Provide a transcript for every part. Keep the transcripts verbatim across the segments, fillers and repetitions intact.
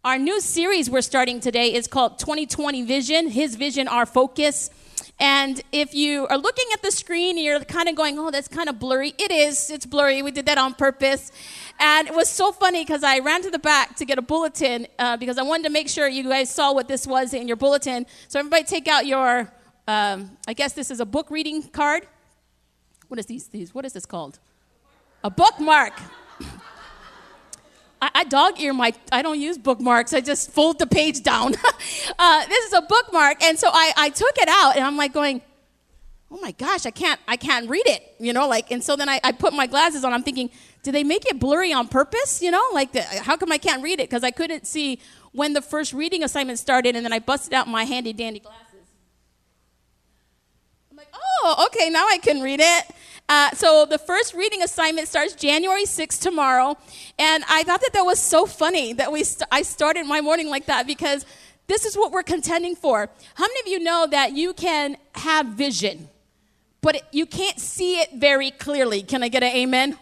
Our new series we're starting today is called twenty twenty Vision, His Vision, Our Focus. And if you are looking at the screen and you're kind of going, oh, that's kind of blurry. It is. It's blurry. We did that on purpose. And it was so funny because I ran to the back to get a bulletin uh, because I wanted to make sure you guys saw what this was in your bulletin. So everybody take out your, um, I guess this is a book reading card. What is these? These? What is this called? A bookmark. I, I dog ear my, I don't use bookmarks. I just fold the page down. uh, this is a bookmark. And so I, I took it out and I'm like going, oh my gosh, I can't, I can't read it, you know, like, and so then I, I put my glasses on. I'm thinking, did they make it blurry on purpose? You know, like, the, how come I can't read it? Because I couldn't see when the first reading assignment started, and then I busted out my handy dandy glasses. I'm like, oh, okay, now I can read it. Uh, so the first reading assignment starts January sixth tomorrow, and I thought that that was so funny that we st- I started my morning like that because this is what we're contending for. How many of you know that you can have vision, but it, you can't see it very clearly? Can I get an amen?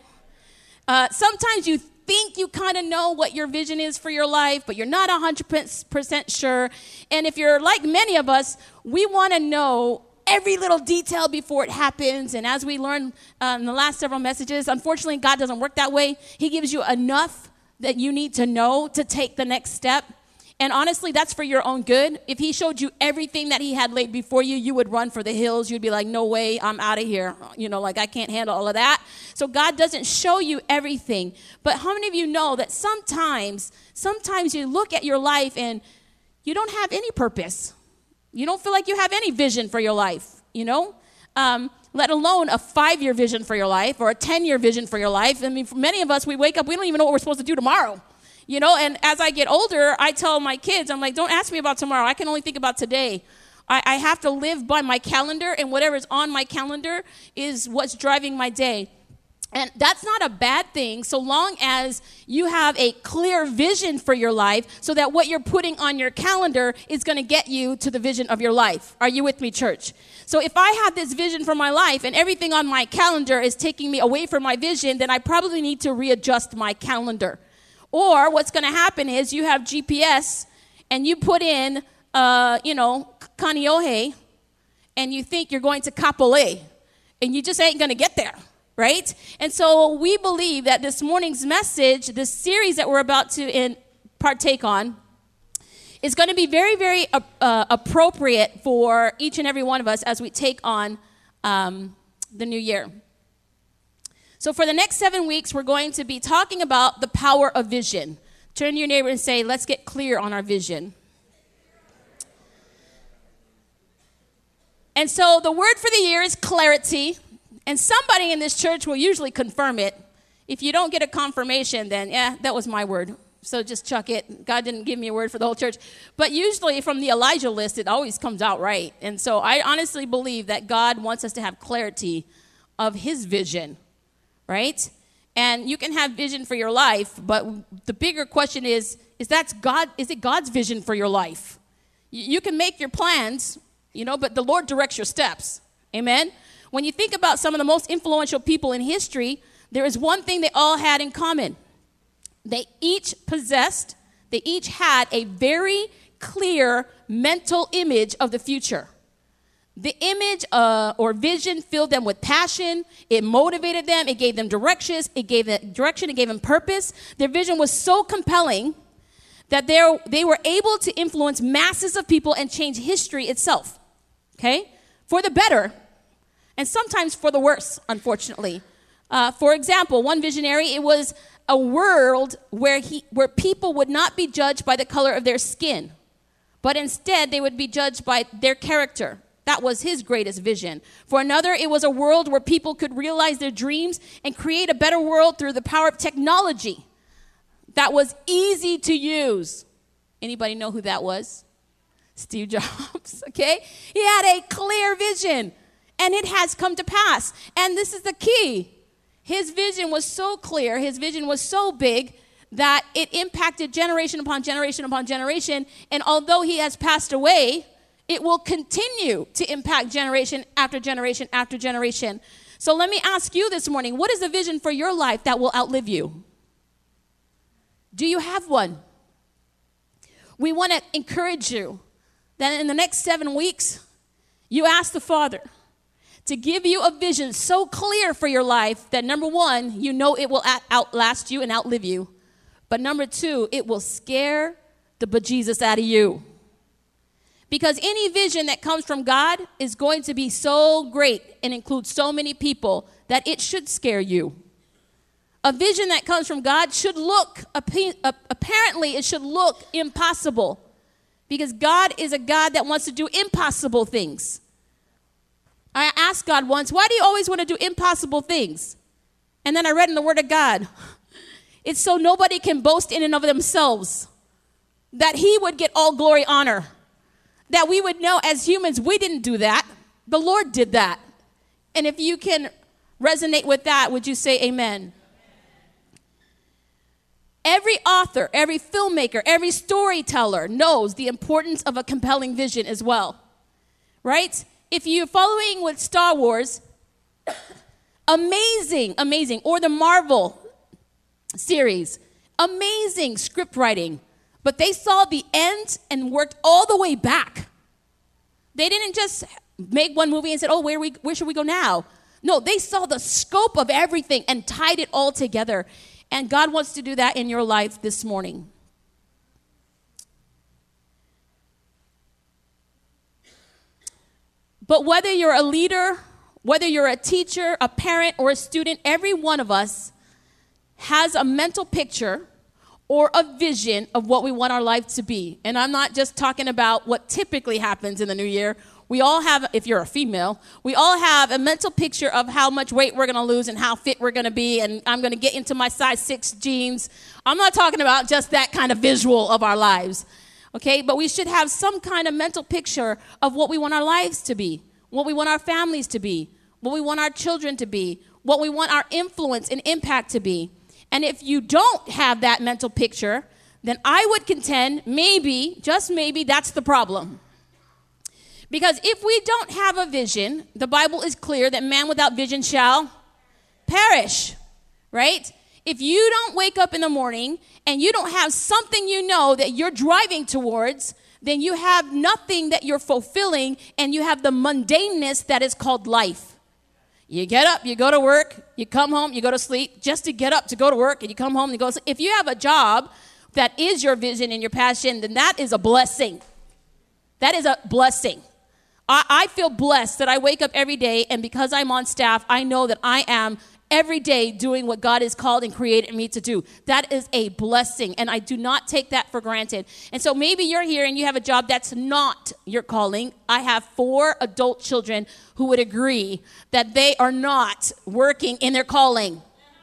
Uh, sometimes you think you kind of know what your vision is for your life, but you're not one hundred percent sure. And if you're like many of us, we want to know every little detail before it happens. And as we learned uh, in the last several messages, unfortunately, God doesn't work that way. He gives you enough that you need to know to take the next step. And honestly, that's for your own good. If he showed you everything that he had laid before you, you would run for the hills. You'd be like, no way, I'm out of here. You know, like I can't handle all of that. So God doesn't show you everything. But how many of you know that sometimes, sometimes you look at your life and you don't have any purpose. You don't feel like you have any vision for your life, you know, um, let alone a five-year vision for your life or a ten-year vision for your life. I mean, for many of us, we wake up, we don't even know what we're supposed to do tomorrow, you know, and as I get older, I tell my kids, I'm like, don't ask me about tomorrow. I can only think about today. I, I have to live by my calendar, and whatever is on my calendar is what's driving my day. And that's not a bad thing so long as you have a clear vision for your life so that what you're putting on your calendar is going to get you to the vision of your life. Are you with me, church? So if I have this vision for my life and everything on my calendar is taking me away from my vision, then I probably need to readjust my calendar. Or what's going to happen is you have G P S and you put in, uh, you know, Kaneohe, and you think you're going to Kapolei, and you just ain't going to get there. Right? And so we believe that this morning's message, this series that we're about to in, partake on, is going to be very, very uh, uh, appropriate for each and every one of us as we take on um, the new year. So for the next seven weeks, we're going to be talking about the power of vision. Turn to your neighbor and say, let's get clear on our vision. And so the word for the year is clarity. And somebody in this church will usually confirm it. If you don't get a confirmation, then, yeah, that was my word. So just chuck it. God didn't give me a word for the whole church. But usually from the Elijah list, it always comes out right. And so I honestly believe that God wants us to have clarity of his vision, right? And you can have vision for your life, but the bigger question is, is that God, is it God's vision for your life? You can make your plans, you know, but the Lord directs your steps. Amen? When you think about some of the most influential people in history, there is one thing they all had in common. They each possessed, they each had a very clear mental image of the future. The image uh, or vision filled them with passion. It motivated them. It gave them directions. It gave them direction. It gave them purpose. Their vision was so compelling that they were able to influence masses of people and change history itself, okay, for the better. And sometimes for the worse, unfortunately. Uh, for example, one visionary, it was a world where he, where people would not be judged by the color of their skin, but instead they would be judged by their character. That was his greatest vision. For another, it was a world where people could realize their dreams and create a better world through the power of technology that was easy to use. Anybody know who that was? Steve Jobs, okay? He had a clear vision. And it has come to pass. And this is the key. His vision was so clear, his vision was so big that it impacted generation upon generation upon generation. And although he has passed away, it will continue to impact generation after generation after generation. So let me ask you this morning, what is the vision for your life that will outlive you? Do you have one? we want to encourage you that in the next seven weeks, you ask the Father to give you a vision so clear for your life that, number one, you know it will outlast you and outlive you. But number two, it will scare the bejesus out of you. Because any vision that comes from God is going to be so great and include so many people that it should scare you. A vision that comes from God should look, apparently it should look impossible. Because God is a God that wants to do impossible things. I asked God once, why do you always want to do impossible things? And then I read in the Word of God, it's so nobody can boast in and of themselves, that He would get all glory, honor. That we would know as humans, we didn't do that. The Lord did that. And if you can resonate with that, would you say amen? Every author, every filmmaker, every storyteller knows the importance of a compelling vision as well. Right? If you're following with Star Wars, amazing, amazing. Or the Marvel series, amazing script writing. But they saw the end and worked all the way back. They didn't just make one movie and said, oh, where, we, where should we go now? No, they saw the scope of everything and tied it all together. And God wants to do that in your life this morning. But whether you're a leader, whether you're a teacher, a parent, or a student, every one of us has a mental picture or a vision of what we want our life to be. And I'm not just talking about what typically happens in the new year. We all have, if you're a female, we all have a mental picture of how much weight we're going to lose and how fit we're going to be, and I'm going to get into my size six jeans. I'm not talking about just that kind of visual of our lives, okay? But we should have some kind of mental picture of what we want our lives to be, what we want our families to be, what we want our children to be, what we want our influence and impact to be. And if you don't have that mental picture, then I would contend maybe, just maybe, that's the problem. Because if we don't have a vision, the Bible is clear that man without vision shall perish, right? If you don't wake up in the morning and you don't have something you know that you're driving towards, then you have nothing that you're fulfilling, and you have the mundaneness that is called life. You get up, you go to work, you come home, you go to sleep, just to get up to go to work, and you come home and you go to sleep. If you have a job that is your vision and your passion, then that is a blessing. That is a blessing. I, I feel blessed that I wake up every day, and because I'm on staff, I know that I am every day doing what God has called and created me to do. That is a blessing, and I do not take that for granted. And so maybe you're here and you have a job that's not your calling. I have four adult children who would agree that they are not working in their calling.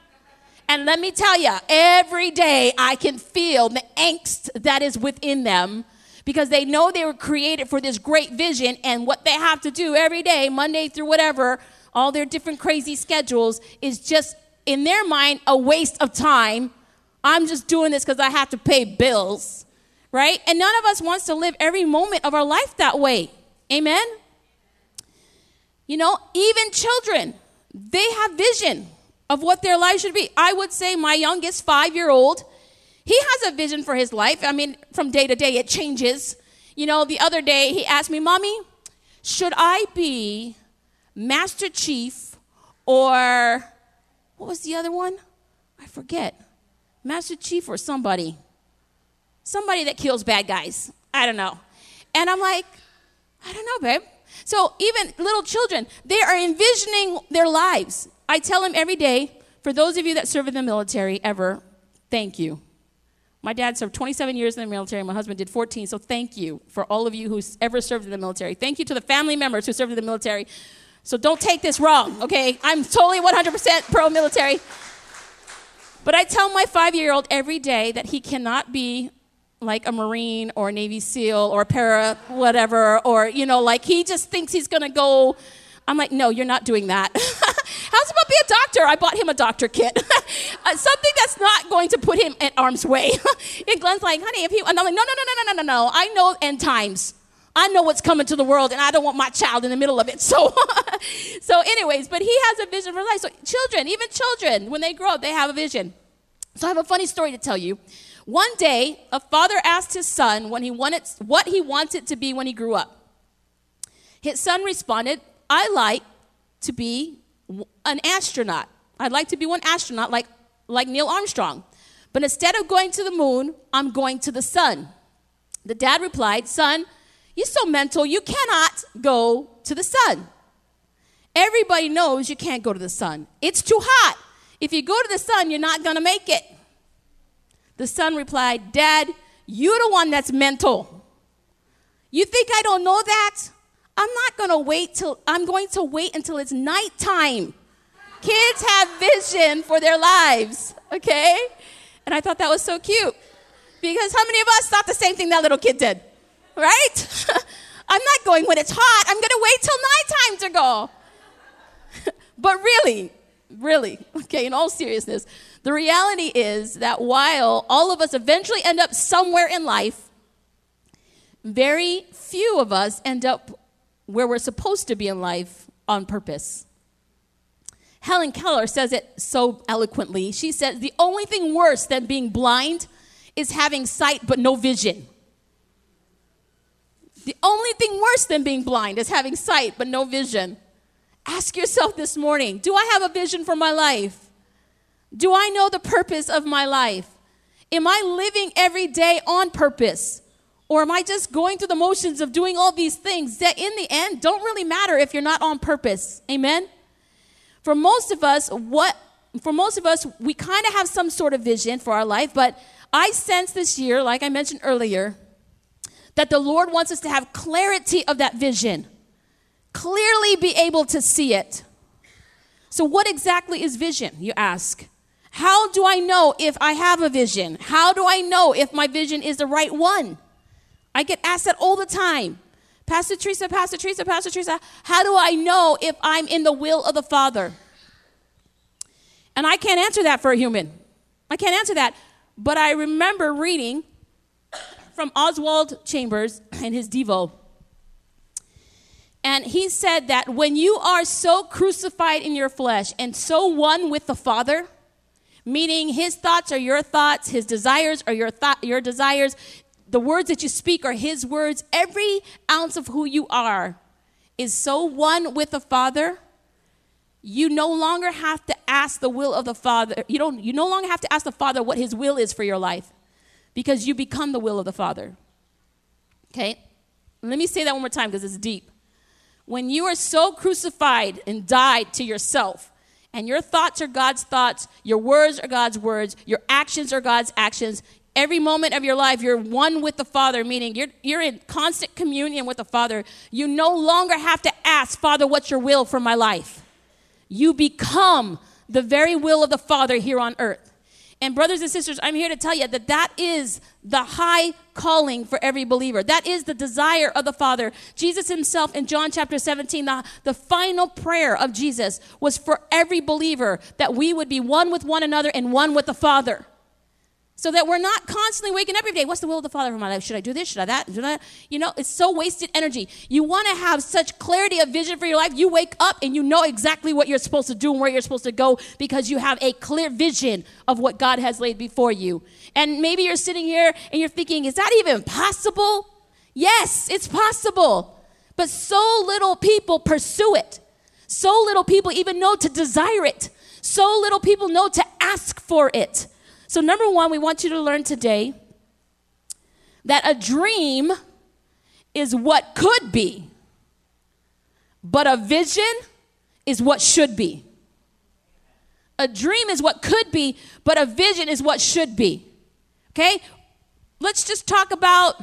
And let me tell you, every day I can feel the angst that is within them, because they know they were created for this great vision, and what they have to do every day, Monday through whatever, all their different crazy schedules, is just, in their mind, a waste of time. I'm just doing this because I have to pay bills, right? And none of us wants to live every moment of our life that way. Amen? You know, even children, they have vision of what their life should be. I would say my youngest five-year-old, he has a vision for his life. I mean, from day to day, it changes. You know, the other day, he asked me, Mommy, should I be Master Chief, or what was the other one? I forget. Master Chief or somebody. Somebody that kills bad guys. I don't know. And I'm like, I don't know, babe. So even little children, they are envisioning their lives. I tell them every day, for those of you that serve in the military ever, thank you. My dad served twenty-seven years in the military. My husband did fourteen. So thank you for all of you who ever served in the military. Thank you to the family members who served in the military. So don't take this wrong, okay? I'm totally one hundred percent pro-military. But I tell my five-year-old every day that he cannot be like a Marine or a Navy SEAL or a para whatever, or, you know, like he just thinks he's going to go. I'm like, no, you're not doing that. How's about be a doctor? I bought him a doctor kit. uh, something that's not going to put him at arm's way. And Glenn's like, honey, if he, and I'm like, no, no, no, no, no, no, no. I know end times. I know what's coming to the world, and I don't want my child in the middle of it. So, so anyways, but he has a vision for life. So children, even children, when they grow up, they have a vision. So I have a funny story to tell you. One day, a father asked his son when he wanted, what he wanted to be when he grew up. His son responded, I like to be an astronaut. I'd like to be one astronaut like, like Neil Armstrong. But instead of going to the moon, I'm going to the sun. The dad replied, son, you're so mental, you cannot go to the sun. Everybody knows you can't go to the sun. It's too hot. If you go to the sun, you're not going to make it. The son replied, Dad, you're the one that's mental. You think I don't know that? I'm not going to wait till, I'm going to wait until it's nighttime. Kids have vision for their lives, okay? And I thought that was so cute. Because how many of us thought the same thing that little kid did? Right? I'm not going when it's hot. I'm going to wait till nighttime to go. But really, really, okay, in all seriousness, the reality is that while all of us eventually end up somewhere in life, very few of us end up where we're supposed to be in life on purpose. Helen Keller says it so eloquently. She says, the only thing worse than being blind is having sight but no vision. The only thing worse than being blind is having sight but no vision. Ask yourself this morning, do I have a vision for my life? Do I know the purpose of my life? Am I living every day on purpose? Or am I just going through the motions of doing all these things that in the end don't really matter if you're not on purpose? Amen? For most of us, what for most of us, we kind of have some sort of vision for our life, but I sense this year, like I mentioned earlier, that the Lord wants us to have clarity of that vision. Clearly be able to see it. So what exactly is vision, you ask? How do I know if I have a vision? How do I know if my vision is the right one? I get asked that all the time. Pastor Teresa, Pastor Teresa, Pastor Teresa, how do I know if I'm in the will of the Father? And I can't answer that for a human. I can't answer that. But I remember reading from Oswald Chambers and his Devo. And he said that when you are so crucified in your flesh and so one with the Father, meaning his thoughts are your thoughts, his desires are your th- your desires, the words that you speak are his words, every ounce of who you are is so one with the Father, you no longer have to ask the will of the Father. You don't. You no longer have to ask the Father what his will is for your life because you become the will of the Father. Okay? Let me say that one more time because it's deep. When you are so crucified and died to yourself, and your thoughts are God's thoughts, your words are God's words, your actions are God's actions, every moment of your life you're one with the Father, meaning you're, you're in constant communion with the Father. You no longer have to ask, Father, what's your will for my life? You become the very will of the Father here on earth. And brothers and sisters, I'm here to tell you that that is the high calling for every believer. That is the desire of the Father. Jesus himself in John chapter seventeen, the, the final prayer of Jesus was for every believer that we would be one with one another and one with the Father. So that we're not constantly waking up every day. What's the will of the Father for my life? Should I do this? Should I that? Should I? You know, it's so wasted energy. You want to have such clarity of vision for your life. You wake up and you know exactly what you're supposed to do and where you're supposed to go because you have a clear vision of what God has laid before you. And maybe you're sitting here and you're thinking, is that even possible? Yes, it's possible. But so little people pursue it. So little people even know to desire it. So little people know to ask for it. So number one, we want you to learn today that a dream is what could be, but a vision is what should be. A dream is what could be, but a vision is what should be. Okay? Let's just talk about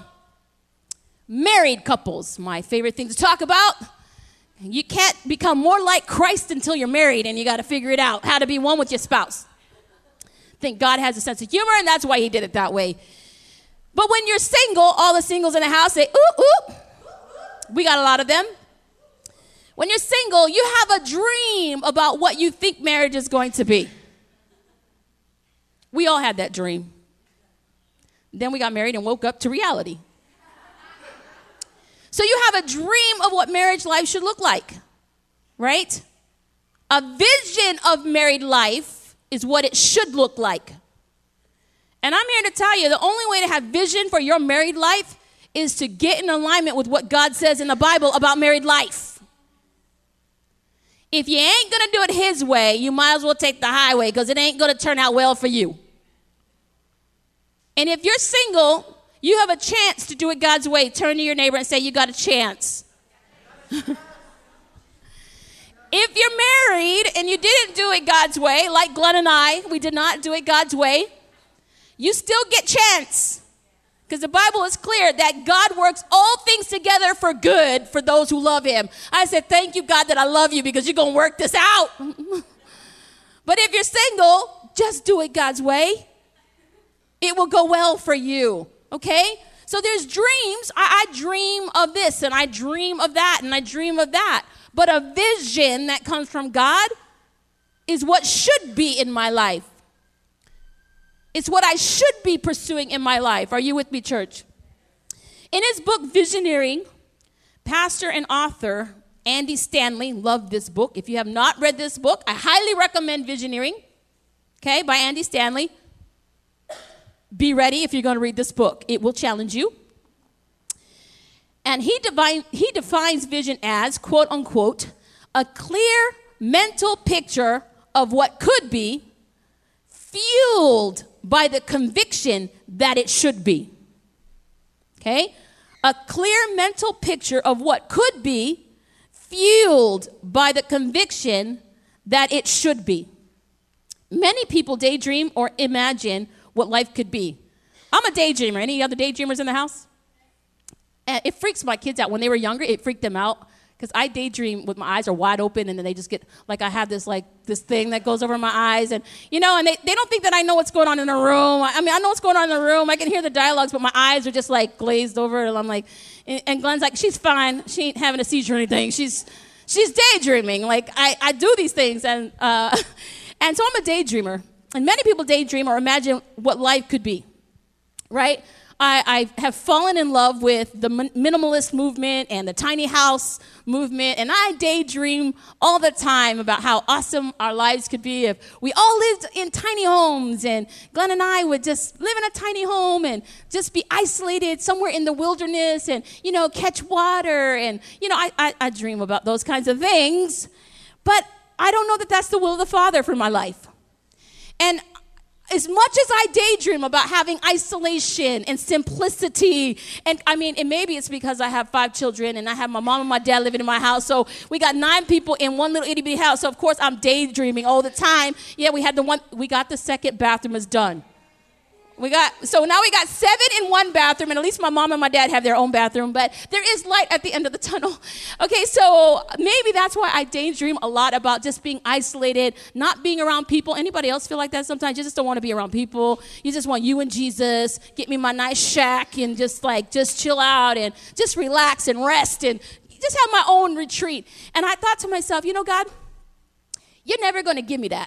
married couples, my favorite thing to talk about. You can't become more like Christ until you're married, and you got to figure it out, how to be one with your spouse. I think God has a sense of humor, and that's why he did it that way. But when you're single, all the singles in the house say, ooh, ooh. We got a lot of them. When you're single, you have a dream about what you think marriage is going to be. We all had that dream. Then we got married and woke up to reality. So you have a dream of what marriage life should look like, right? A vision of married life is what it should look like. And I'm here to tell you, the only way to have vision for your married life is to get in alignment with what God says in the Bible about married life. If you ain't going to do it his way, you might as well take the highway because it ain't going to turn out well for you. And if you're single, you have a chance to do it God's way. Turn to your neighbor and say, you got a chance. If you're married and you didn't do it God's way, like Glenn and I, we did not do it God's way, you still get chance. Because the Bible is clear that God works all things together for good for those who love him. I said, thank you, God, that I love you because you're going to work this out. But if you're single, just do it God's way. It will go well for you, okay? So there's dreams. I, I dream of this, and I dream of that, and I dream of that. But a vision that comes from God is what should be in my life. It's what I should be pursuing in my life. Are you with me, church? In his book, Visioneering, pastor and author Andy Stanley loved this book. If you have not read this book, I highly recommend Visioneering, okay, by Andy Stanley. Be ready if you're going to read this book. It will challenge you. And he, divine, he defines vision as, quote unquote, a clear mental picture of what could be, fueled by the conviction that it should be. Okay? A clear mental picture of what could be, fueled by the conviction that it should be. Many people daydream or imagine what life could be. I'm a daydreamer. Any other daydreamers in the house? And it freaks my kids out. When they were younger, it freaked them out. Because I daydream with my eyes are wide open, and then they just get, like I have this like this thing that goes over my eyes. And, you know, and they, they don't think that I know what's going on in the room. I, I mean, I know what's going on in the room. I can hear the dialogues, but my eyes are just like glazed over. And I'm like, and, and Glenn's like, she's fine. She ain't having a seizure or anything. She's she's daydreaming. Like, I, I do these things. And, uh, and so I'm a daydreamer. And many people daydream or imagine what life could be, right? I, I have fallen in love with the minimalist movement and the tiny house movement, and I daydream all the time about how awesome our lives could be if we all lived in tiny homes, and Glenn and I would just live in a tiny home and just be isolated somewhere in the wilderness and, you know, catch water, and, you know, I, I, I dream about those kinds of things, but I don't know that that's the will of the Father for my life. And as much as I daydream about having isolation and simplicity, and I mean, and maybe it's because I have five children and I have my mom and my dad living in my house, so we got nine people in one little itty bitty house, so of course I'm daydreaming all the time. Yeah, we had the one, we got the second bathroom is done. We got, so now we got seven in one bathroom, and at least my mom and my dad have their own bathroom, but there is light at the end of the tunnel. Okay, so maybe that's why I daydream a lot about just being isolated, not being around people. Anybody else feel like that sometimes? You just don't want to be around people. You just want you and Jesus, get me my nice shack and just like, just chill out and just relax and rest and just have my own retreat. And I thought to myself, you know, God, you're never going to give me that.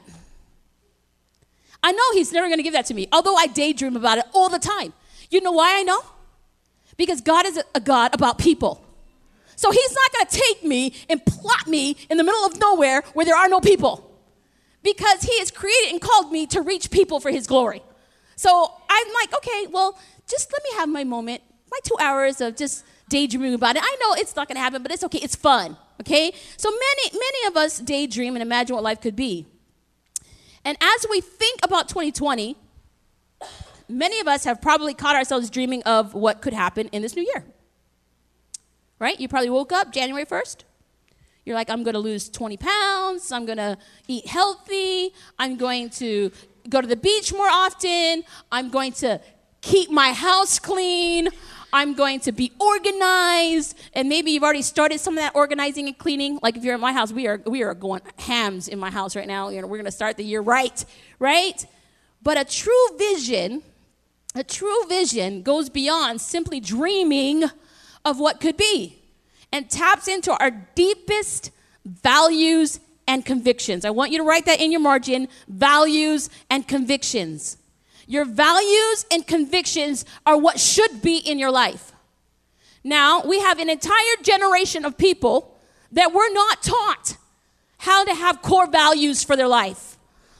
I know he's never going to give that to me, although I daydream about it all the time. You know why I know? Because God is a, a God about people. So he's not going to take me and plot me in the middle of nowhere where there are no people. Because he has created and called me to reach people for his glory. So I'm like, okay, well, just let me have my moment, my two hours of just daydreaming about it. I know it's not going to happen, but it's okay. It's fun, okay? So many, many of us daydream and imagine what life could be. And as we think about twenty twenty, many of us have probably caught ourselves dreaming of what could happen in this new year. Right? You probably woke up January first. You're like, I'm going to lose twenty pounds. I'm going to eat healthy. I'm going to go to the beach more often. I'm going to keep my house clean. I'm going to be organized, and maybe you've already started some of that organizing and cleaning. Like if you're at my house, we are we are going hams in my house right now. You know, we're going to start the year right, right? But a true vision, a true vision goes beyond simply dreaming of what could be and taps into our deepest values and convictions. I want you to write that in your margin, values and convictions. Your values and convictions are what should be in your life. Now, we have an entire generation of people that were not taught how to have core values for their life.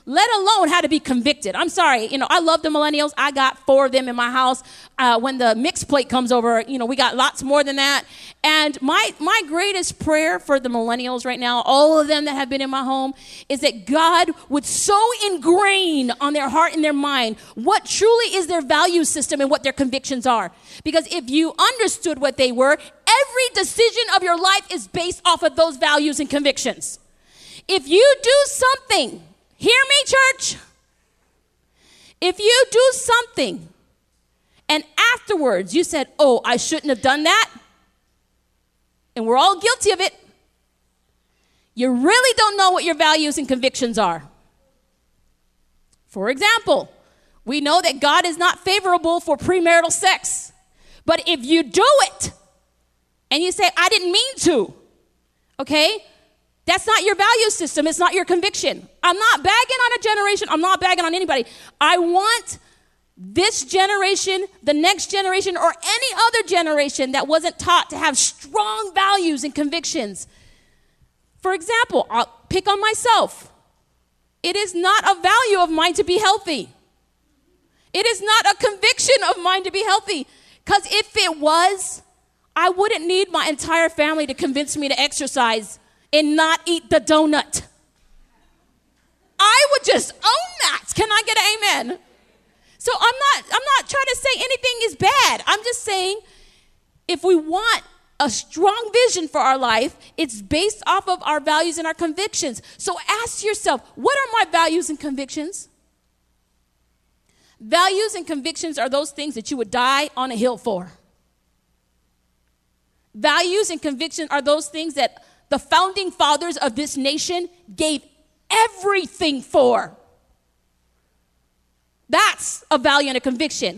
let alone how to be convicted. I'm sorry. You know, I love the millennials. I got four of them in my house. Uh, when the mixed plate comes over, you know, we got lots more than that. And my, my greatest prayer for the millennials right now, all of them that have been in my home, is that God would so ingrain on their heart and their mind what truly is their value system and what their convictions are. Because if you understood what they were, every decision of your life is based off of those values and convictions. If you do something, hear me, church. If you do something and afterwards you said, oh, I shouldn't have done that, and we're all guilty of it, you really don't know what your values and convictions are. For example, we know that God is not favorable for premarital sex. But if you do it and you say, I didn't mean to, okay? That's not your value system. It's not your conviction. I'm not bagging on a generation. I'm not bagging on anybody. I want this generation, the next generation, or any other generation that wasn't taught to have strong values and convictions. For example, I'll pick on myself. It is not a value of mine to be healthy. It is not a conviction of mine to be healthy. Because if it was, I wouldn't need my entire family to convince me to exercise and not eat the donut. I would just own that. Can I get an amen? So I'm not, I'm not trying to say anything is bad. I'm just saying if we want a strong vision for our life, it's based off of our values and our convictions. So ask yourself, what are my values and convictions? Values and convictions are those things that you would die on a hill for. Values and convictions are those things that the founding fathers of this nation gave everything for. That's a value and a conviction.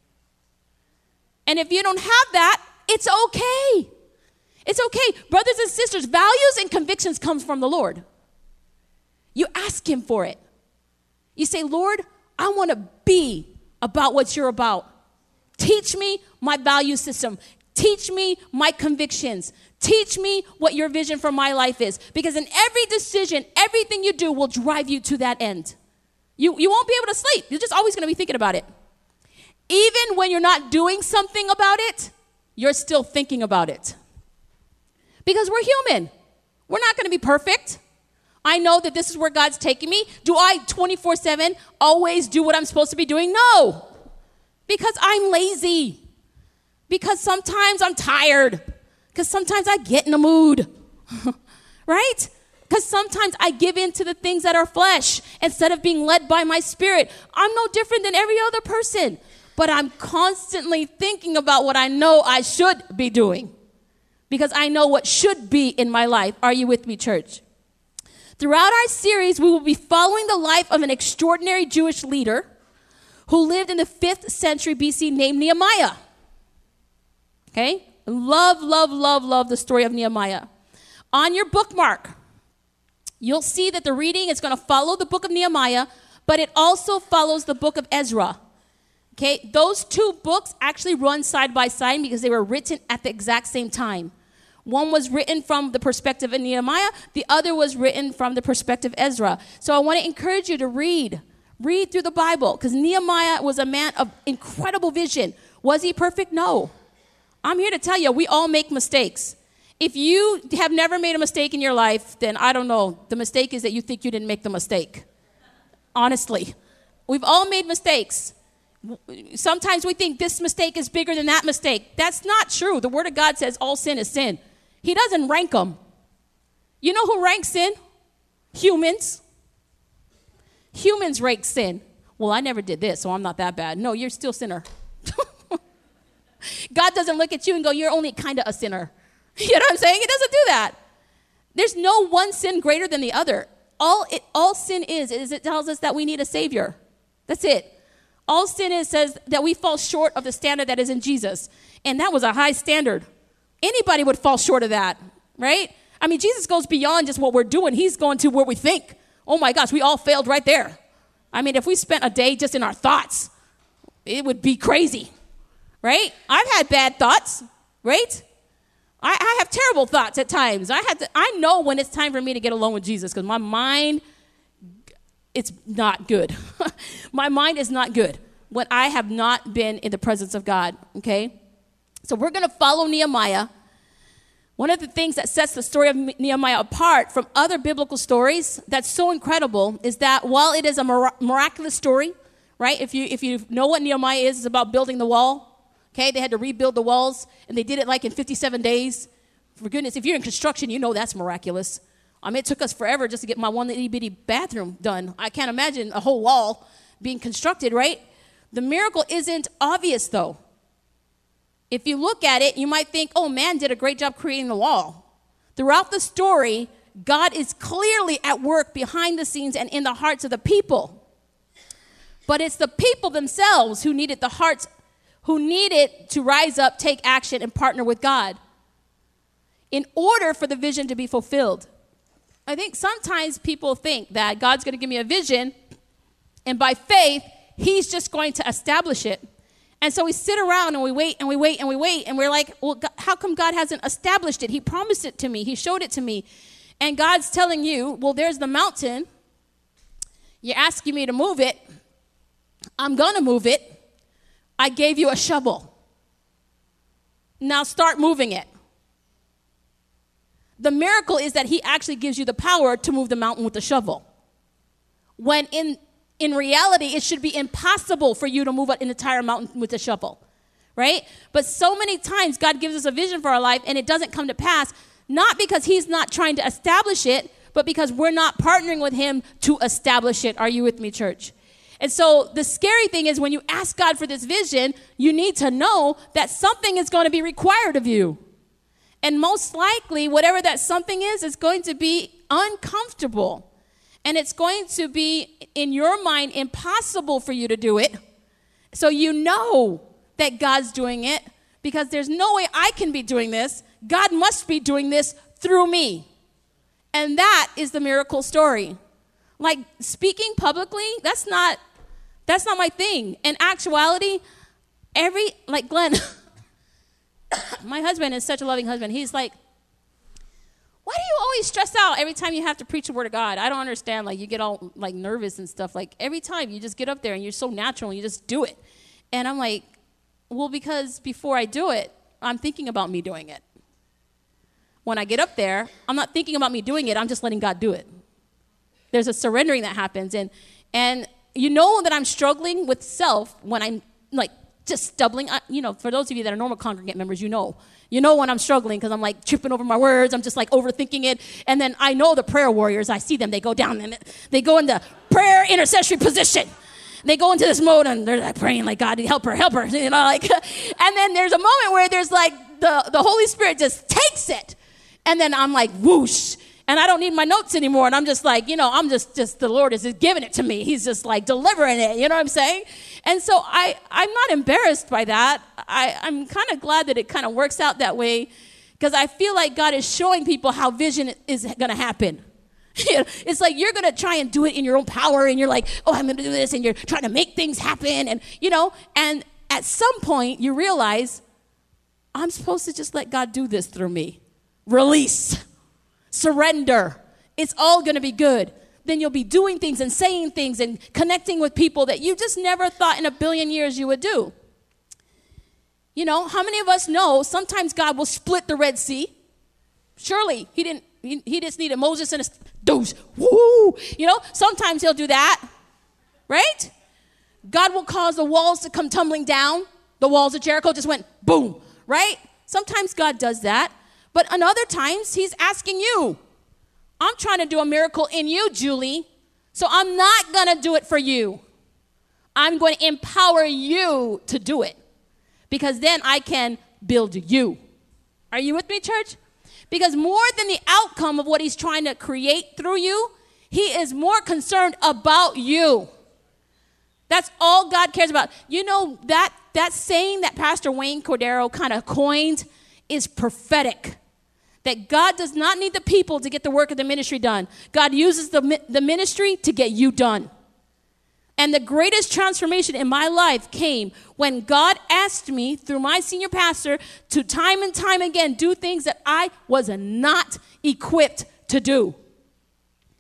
And if you don't have that, it's okay. It's okay. Brothers and sisters, values and convictions come from the Lord. You ask him for it. You say, Lord, I want to be about what you're about. Teach me my value system. Teach me my convictions. Teach me what your vision for my life is. Because in every decision, everything you do will drive you to that end. You, you won't be able to sleep. You're just always going to be thinking about it. Even when you're not doing something about it, you're still thinking about it. Because we're human. We're not going to be perfect. I know that this is where God's taking me. Do I twenty-four seven always do what I'm supposed to be doing? No. Because I'm lazy. Because sometimes I'm tired. Because sometimes I get in a mood. Right? Because sometimes I give in to the things that are flesh instead of being led by my spirit. I'm no different than every other person. But I'm constantly thinking about what I know I should be doing. Because I know what should be in my life. Are you with me, church? Throughout our series, we will be following the life of an extraordinary Jewish leader who lived in the fifth century B C named Nehemiah. Okay? Love, love, love, love the story of Nehemiah. On your bookmark, you'll see that the reading is going to follow the book of Nehemiah, but it also follows the book of Ezra. Okay? Those two books actually run side by side because they were written at the exact same time. One was written from the perspective of Nehemiah. The other was written from the perspective of Ezra. So I want to encourage you to read. Read through the Bible because Nehemiah was a man of incredible vision. Was he perfect? No. I'm here to tell you, we all make mistakes. If you have never made a mistake in your life, then I don't know. The mistake is that you think you didn't make the mistake. Honestly. We've all made mistakes. Sometimes we think this mistake is bigger than that mistake. That's not true. The Word of God says all sin is sin. He doesn't rank them. You know who ranks sin? Humans. Humans rank sin. Well, I never did this, so I'm not that bad. No, you're still a sinner. God doesn't look at you and go, you're only kind of a sinner. You know what I'm saying? He doesn't do that. There's no one sin greater than the other. All it, all sin is, is it tells us that we need a Savior. That's it. All sin is says that we fall short of the standard that is in Jesus. And that was a high standard. Anybody would fall short of that, right? I mean, Jesus goes beyond just what we're doing. He's going to where we think. Oh my gosh, we all failed right there. I mean, if we spent a day just in our thoughts, it would be crazy, right? I've had bad thoughts, right? I, I have terrible thoughts at times. I had to, I know when it's time for me to get alone with Jesus because my mind it's not good. My mind is not good when I have not been in the presence of God, okay? So we're going to follow Nehemiah. One of the things that sets the story of Nehemiah apart from other biblical stories that's so incredible is that while it is a mir- miraculous story, right? If you if you know what Nehemiah is, it's about building the wall. Okay, they had to rebuild the walls, and they did it like in fifty-seven days. For goodness, if you're in construction, you know that's miraculous. I mean, it took us forever just to get my one itty-bitty bathroom done. I can't imagine a whole wall being constructed, right? The miracle isn't obvious, though. If you look at it, you might think, oh, man did a great job creating the wall. Throughout the story, God is clearly at work behind the scenes and in the hearts of the people. But it's the people themselves who needed the hearts, who needed to rise up, take action, and partner with God in order for the vision to be fulfilled. I think sometimes people think that God's going to give me a vision, and by faith, he's just going to establish it. And so we sit around and we wait and we wait and we wait, and we're like, well, God, how come God hasn't established it? He promised it to me. He showed it to me. And God's telling you, well, there's the mountain. You're asking me to move it. I'm going to move it. I gave you a shovel. Now start moving it. The miracle is that he actually gives you the power to move the mountain with the shovel. When in in reality, it should be impossible for you to move an entire mountain with a shovel, right? But so many times God gives us a vision for our life and it doesn't come to pass, not because he's not trying to establish it, but because we're not partnering with him to establish it. Are you with me, church? And so the scary thing is when you ask God for this vision, you need to know that something is going to be required of you. And most likely, whatever that something is, is going to be uncomfortable. And it's going to be, in your mind, impossible for you to do it. So you know that God's doing it because there's no way I can be doing this. God must be doing this through me. And that is the miracle story. Like speaking publicly, that's not, that's not my thing. In actuality, every, like Glenn, my husband is such a loving husband. He's like, why do you always stress out every time you have to preach the word of God? I don't understand. Like, you get all, like, nervous and stuff. Like, every time you just get up there and you're so natural and you just do it. And I'm like, well, because before I do it, I'm thinking about me doing it. When I get up there, I'm not thinking about me doing it. I'm just letting God do it. There's a surrendering that happens. And, and you know that I'm struggling with self when I'm, like, just stumbling. I, you know, for those of you that are normal congregant members, you know. You know when I'm struggling because I'm like tripping over my words. I'm just like overthinking it. And then I know the prayer warriors. I see them. They go down and they go into prayer intercessory position. They go into this mode and they're like praying like, God, help her, help her. You know, like, and then there's a moment where there's like the, the Holy Spirit just takes it. And then I'm like, whoosh. And I don't need my notes anymore. And I'm just like, you know, I'm just, just the Lord is just giving it to me. He's just like delivering it. You know what I'm saying? And so I, I'm not embarrassed by that. I, I'm kind of glad that it kind of works out that way because I feel like God is showing people how vision is going to happen. It's like you're going to try and do it in your own power and you're like, oh, I'm going to do this. And you're trying to make things happen. And, you know, and at some point you realize I'm supposed to just let God do this through me. Release. Surrender. It's all going to be good. Then you'll be doing things and saying things and connecting with people that you just never thought in a billion years you would do. You know, how many of us know sometimes God will split the Red Sea? Surely he didn't, he, he just needed Moses and his douche. Woo! You know, sometimes he'll do that, right? God will cause the walls to come tumbling down. The walls of Jericho just went boom, right? Sometimes God does that. But on other times, he's asking you, I'm trying to do a miracle in you, Julie, so I'm not going to do it for you. I'm going to empower you to do it because then I can build you. Are you with me, church? Because more than the outcome of what he's trying to create through you, he is more concerned about you. That's all God cares about. You know, that, that saying that Pastor Wayne Cordero kind of coined is prophetic. That God does not need the people to get the work of the ministry done. God uses the, the ministry to get you done. And the greatest transformation in my life came when God asked me through my senior pastor to time and time again do things that I was not equipped to do.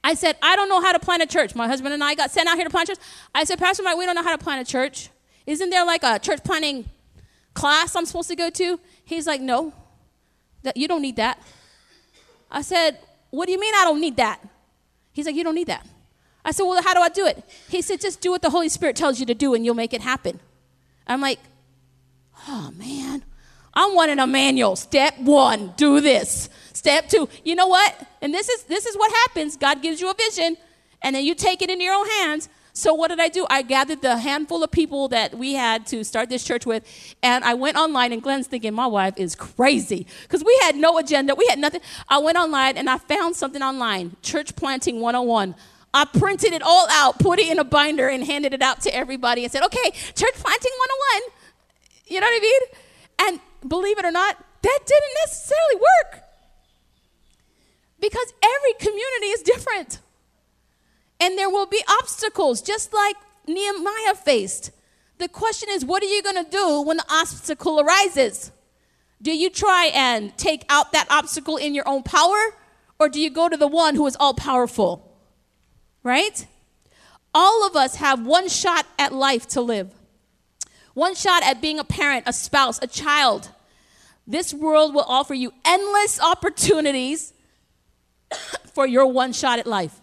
I said, I don't know how to plant a church. My husband and I got sent out here to plant a church. I said, Pastor Mike, we don't know how to plant a church. Isn't there like a church planting class I'm supposed to go to? He's like, no, that you don't need that. I said, what do you mean I don't need that? He's like, you don't need that. I said, well, how do I do it? He said, just do what the Holy Spirit tells you to do and you'll make it happen. I'm like, oh, man. I'm wanting a manual. Step one, do this. Step two, you know what? And this is this is what happens. God gives you a vision, and then you take it into your own hands. So what did I do? I gathered the handful of people that we had to start this church with, and I went online, and Glenn's thinking, my wife is crazy, because we had no agenda. We had nothing. I went online, and I found something online, Church Planting one oh one. I printed it all out, put it in a binder, and handed it out to everybody and said, okay, Church Planting one oh one. You know what I mean? And believe it or not, that didn't necessarily work. Because every community is different. And there will be obstacles, just like Nehemiah faced. The question is, what are you going to do when the obstacle arises? Do you try and take out that obstacle in your own power? Or do you go to the one who is all-powerful? Right? All of us have one shot at life to live. One shot at being a parent, a spouse, a child. This world will offer you endless opportunities for your one shot at life.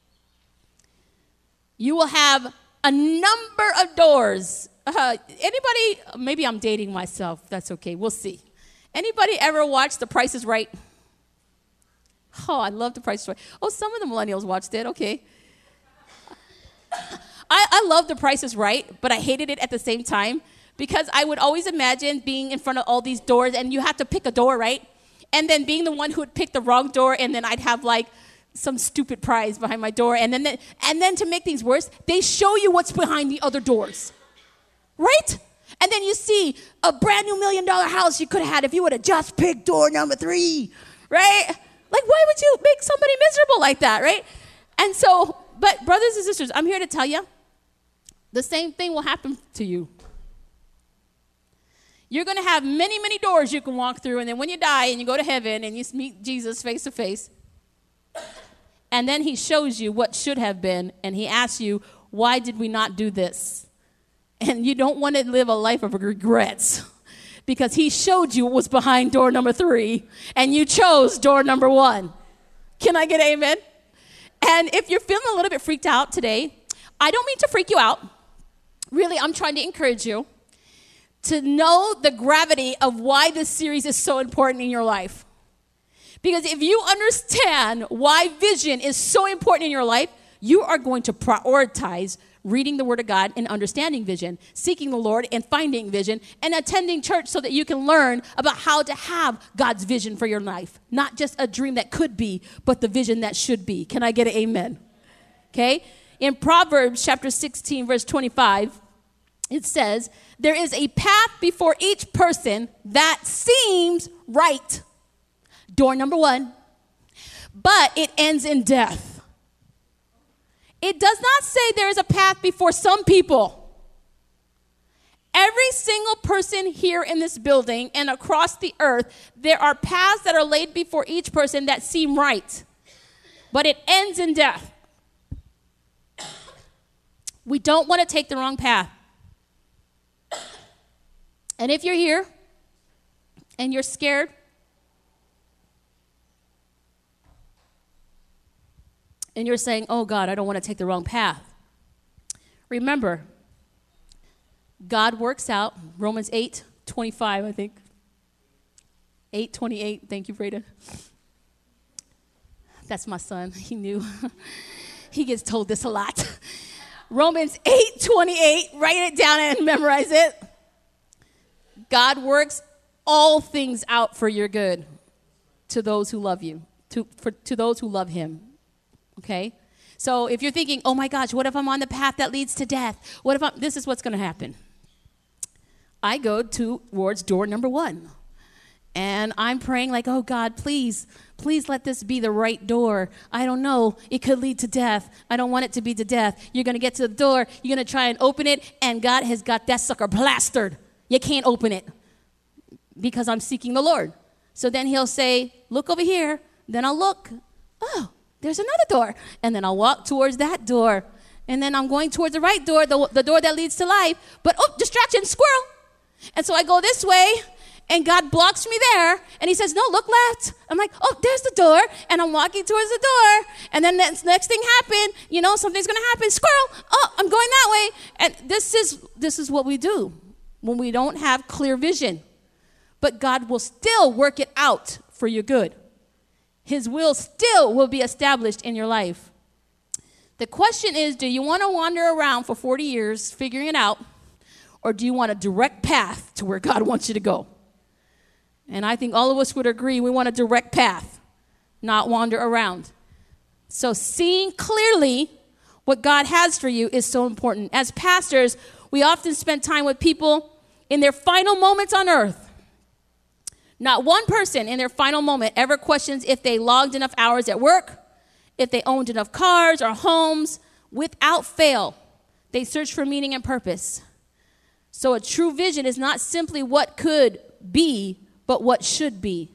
You will have a number of doors. Uh, anybody, maybe I'm dating myself. That's okay. We'll see. Anybody ever watch The Price is Right? Oh, I love The Price is Right. Oh, some of the millennials watched it. Okay. I, I love The Price is Right, but I hated it at the same time because I would always imagine being in front of all these doors, and you have to pick a door, right? And then being the one who would pick the wrong door, and then I'd have like some stupid prize behind my door. And then, the, and then to make things worse, they show you what's behind the other doors, right? And then you see a brand new million dollar house you could have had if you would have just picked door number three, right? Like, why would you make somebody miserable like that, right? And so, but brothers and sisters, I'm here to tell you, the same thing will happen to you. You're going to have many, many doors you can walk through, and then when you die and you go to heaven and you meet Jesus face to face, and then he shows you what should have been, and he asks you, why did we not do this? And you don't want to live a life of regrets because he showed you what was behind door number three, and you chose door number one. Can I get amen? And if you're feeling a little bit freaked out today, I don't mean to freak you out. Really, I'm trying to encourage you to know the gravity of why this series is so important in your life. Because if you understand why vision is so important in your life, you are going to prioritize reading the Word of God and understanding vision, seeking the Lord and finding vision, and attending church so that you can learn about how to have God's vision for your life. Not just a dream that could be, but the vision that should be. Can I get an amen? Okay? In Proverbs chapter sixteen, verse twenty-five, it says, there is a path before each person that seems right. Door number one. But it ends in death. It does not say there is a path before some people. Every single person here in this building and across the earth, there are paths that are laid before each person that seem right. But it ends in death. We don't want to take the wrong path. And if you're here and you're scared, and you're saying, oh God, I don't want to take the wrong path. Remember, God works out, Romans eight twenty-five, I think. eight twenty-eight, thank you, Brayden. That's my son, he knew. He gets told this a lot. Romans eight twenty-eight, write it down and memorize it. God works all things out for your good to those who love you, to, for, to those who love him. Okay? So if you're thinking, oh my gosh, what if I'm on the path that leads to death? What if I'm, this is what's going to happen. I go to, towards door number one. And I'm praying like, oh God, please, please let this be the right door. I don't know. It could lead to death. I don't want it to be to death. You're going to get to the door. You're going to try and open it. And God has got that sucker plastered. You can't open it because I'm seeking the Lord. So then he'll say, look over here. Then I'll look. Oh, there's another door. And then I'll walk towards that door. And then I'm going towards the right door, the, the door that leads to life. But, oh, distraction, squirrel. And so I go this way, and God blocks me there. And he says, no, look left. I'm like, oh, there's the door. And I'm walking towards the door. And then the next thing happened, you know, something's going to happen. Squirrel, oh, I'm going that way. And this is this is what we do when we don't have clear vision. But God will still work it out for your good. His will still will be established in your life. The question is, do you want to wander around for forty years figuring it out, or do you want a direct path to where God wants you to go? And I think all of us would agree we want a direct path, not wander around. So seeing clearly what God has for you is so important. As pastors, we often spend time with people in their final moments on earth. Not one person in their final moment ever questions if they logged enough hours at work, if they owned enough cars or homes. Without fail, they search for meaning and purpose. So a true vision is not simply what could be, but what should be.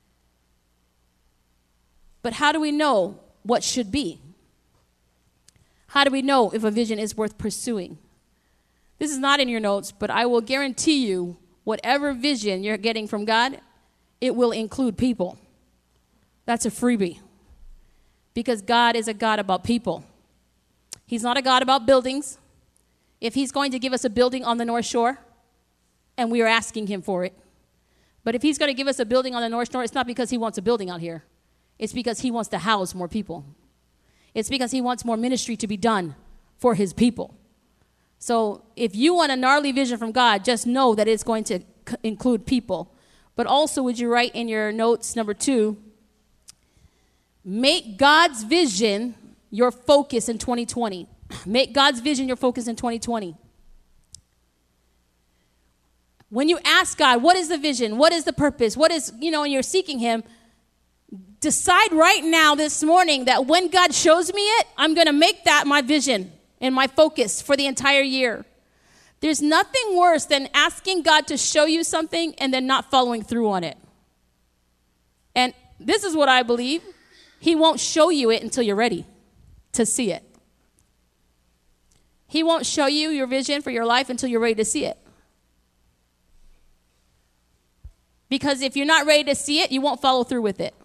But how do we know what should be? How do we know if a vision is worth pursuing? This is not in your notes, but I will guarantee you, whatever vision you're getting from God, it will include people. That's a freebie. Because God is a God about people. He's not a God about buildings. If he's going to give us a building on the North Shore, and we are asking him for it, but if he's going to give us a building on the North Shore, it's not because he wants a building out here. It's because he wants to house more people. It's because he wants more ministry to be done for his people. So if you want a gnarly vision from God, just know that it's going to c- include people. But also, would you write in your notes, number two, make God's vision your focus in twenty twenty. Make God's vision your focus in twenty twenty. When you ask God, what is the vision? What is the purpose? What is, you know, and you're seeking him, decide right now this morning that when God shows me it, I'm going to make that my vision and my focus for the entire year. There's nothing worse than asking God to show you something and then not following through on it. And this is what I believe. He won't show you it until you're ready to see it. He won't show you your vision for your life until you're ready to see it. Because if you're not ready to see it, you won't follow through with it.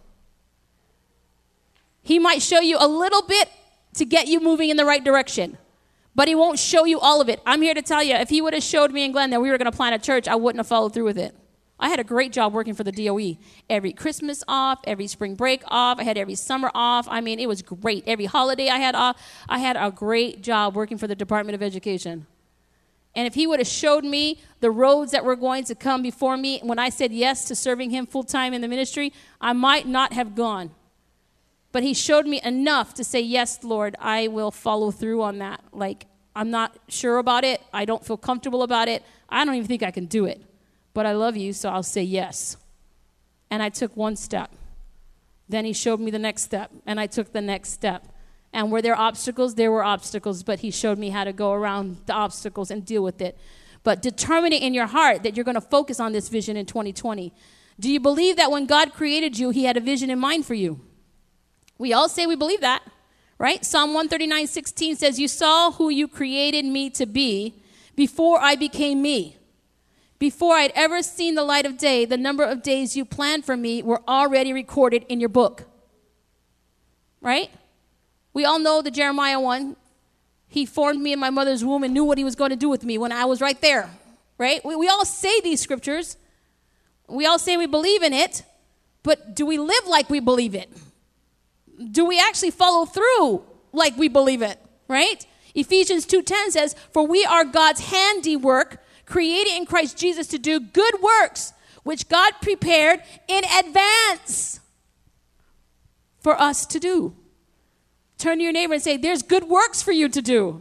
He might show you a little bit to get you moving in the right direction, but he won't show you all of it. I'm here to tell you, if he would have showed me and Glenn that we were going to plant a church, I wouldn't have followed through with it. I had a great job working for the D O E. Every Christmas off, every spring break off. I had every summer off. I mean, it was great. Every holiday I had off. I had a great job working for the Department of Education. And if he would have showed me the roads that were going to come before me when I said yes to serving him full-time in the ministry, I might not have gone. But he showed me enough to say, yes, Lord, I will follow through on that. Like, I'm not sure about it. I don't feel comfortable about it. I don't even think I can do it. But I love you, so I'll say yes. And I took one step. Then he showed me the next step, and I took the next step. And were there obstacles? There were obstacles, but he showed me how to go around the obstacles and deal with it. But determine it in your heart that you're going to focus on this vision in twenty twenty. Do you believe that when God created you, he had a vision in mind for you? We all say we believe that, right? Psalm one thirty-nine sixteen says, you saw who you created me to be before I became me. Before I'd ever seen the light of day, the number of days you planned for me were already recorded in your book. Right? We all know the Jeremiah one. He formed me in my mother's womb and knew what he was going to do with me when I was right there. Right? We, we all say these scriptures. We all say we believe in it. But do we live like we believe it? Do we actually follow through like we believe it? Right? Ephesians two ten says, for we are God's handiwork, created in Christ Jesus to do good works, which God prepared in advance for us to do. Turn to your neighbor and say, there's good works for you to do.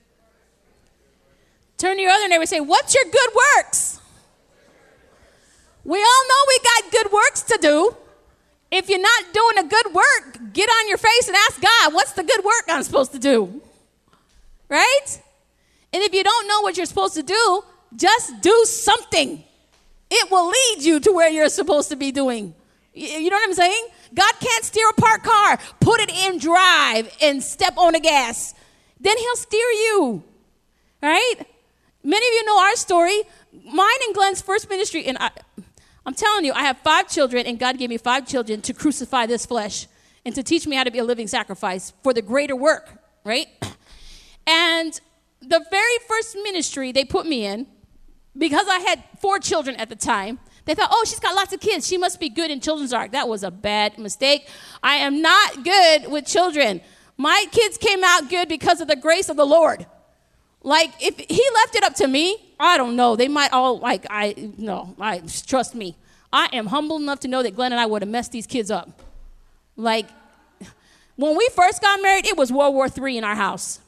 Turn to your other neighbor and say, what's your good works? We all know we got good works to do. If you're not doing a good work, get on your face and ask God, what's the good work I'm supposed to do? Right? And if you don't know what you're supposed to do, just do something. It will lead you to where you're supposed to be doing. You know what I'm saying? God can't steer a parked car. Put it in drive and step on the gas. Then he'll steer you, right? Many of you know our story. Mine and Glenn's first ministry, and I, I'm telling you, I have five children, and God gave me five children to crucify this flesh and to teach me how to be a living sacrifice for the greater work, right? And the very first ministry they put me in, because I had four children at the time, they thought, oh, she's got lots of kids. She must be good in Children's Ark. That was a bad mistake. I am not good with children. My kids came out good because of the grace of the Lord. Like, if he left it up to me, I don't know. They might all, like, I, no, I, trust me. I am humble enough to know that Glenn and I would have messed these kids up. Like, when we first got married, it was World War Three in our house.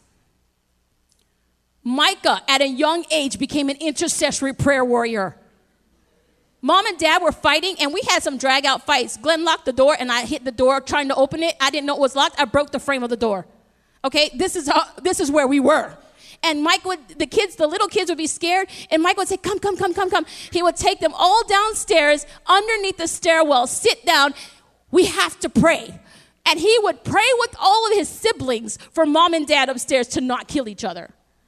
Micah, at a young age, became an intercessory prayer warrior. Mom and Dad were fighting, and we had some drag-out fights. Glenn locked the door, and I hit the door trying to open it. I didn't know it was locked. I broke the frame of the door. Okay, this is how, this is where we were. And Mike would, the kids, the little kids would be scared, and Mike would say, come, come, come, come, come. He would take them all downstairs, underneath the stairwell, sit down. We have to pray. And he would pray with all of his siblings for Mom and Dad upstairs to not kill each other.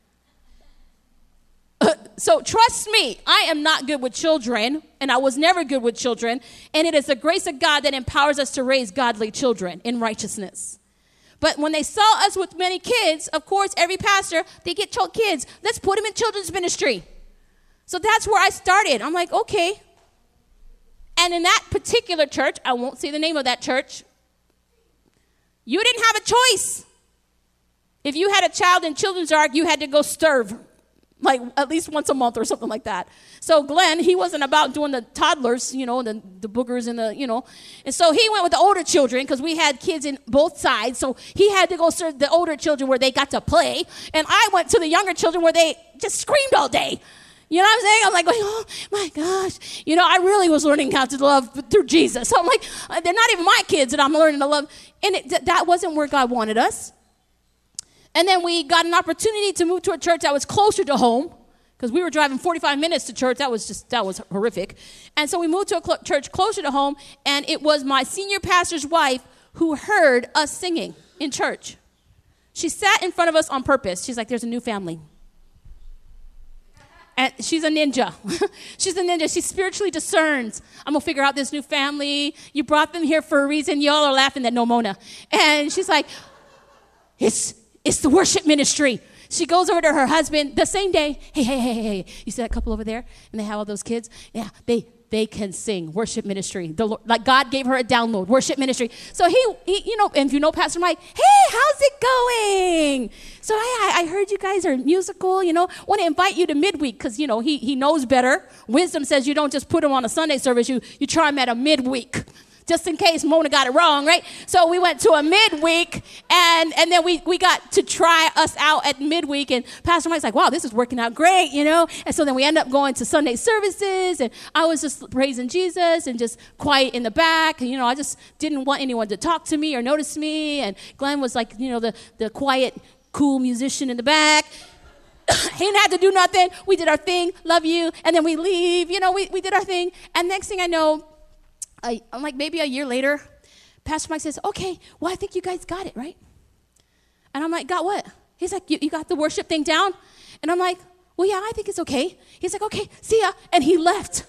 So trust me, I am not good with children, and I was never good with children, and it is the grace of God that empowers us to raise godly children in righteousness. But when they saw us with many kids, of course, every pastor, they get told kids, let's put them in children's ministry. So that's where I started. I'm like, okay. And in that particular church, I won't say the name of that church, you didn't have a choice. If you had a child in Children's Ark, you had to go serve. Like at least once a month or something like that. So Glenn, he wasn't about doing the toddlers, you know, the, the boogers and the, you know. And so he went with the older children because we had kids in both sides. So he had to go serve the older children where they got to play. And I went to the younger children where they just screamed all day. You know what I'm saying? I'm like, oh my gosh. You know, I really was learning how to love through Jesus. So I'm like, they're not even my kids that I'm learning to love. And it, th- that wasn't where God wanted us. And then we got an opportunity to move to a church that was closer to home because we were driving forty-five minutes to church. That was just, that was horrific. And so we moved to a cl- church closer to home, and it was my senior pastor's wife who heard us singing in church. She sat in front of us on purpose. She's like, there's a new family. And she's a ninja. She's a ninja. She spiritually discerns. I'm going to figure out this new family. You brought them here for a reason. Y'all are laughing at no Mona. And she's like, it's... It's the worship ministry. She goes over to her husband the same day. Hey, hey, hey, hey, you see that couple over there? And they have all those kids? Yeah, they they can sing worship ministry. The Lord, like God gave her a download, worship ministry. So he, he, you know, and if you know Pastor Mike, hey, how's it going? So I, I heard you guys are musical, you know. Want to invite you to midweek because, you know, he he knows better. Wisdom says you don't just put him on a Sunday service. You, you try him at a midweek. Just in case Mona got it wrong, right? So we went to a midweek, and, and then we, we got to try us out at midweek, and Pastor Mike's like, wow, this is working out great, you know? And so then we end up going to Sunday services, and I was just praising Jesus and just quiet in the back. And, you know, I just didn't want anyone to talk to me or notice me, and Glenn was like, you know, the, the quiet, cool musician in the back. He didn't have to do nothing. We did our thing, love you, and then we leave. You know, we, we did our thing, and next thing I know, I, I'm like maybe a year later, Pastor Mike says, okay, well, I think you guys got it, right? And I'm like, got what? He's like, you, you got the worship thing down? And I'm like, well, yeah, I think it's okay. He's like, okay, see ya. And he left.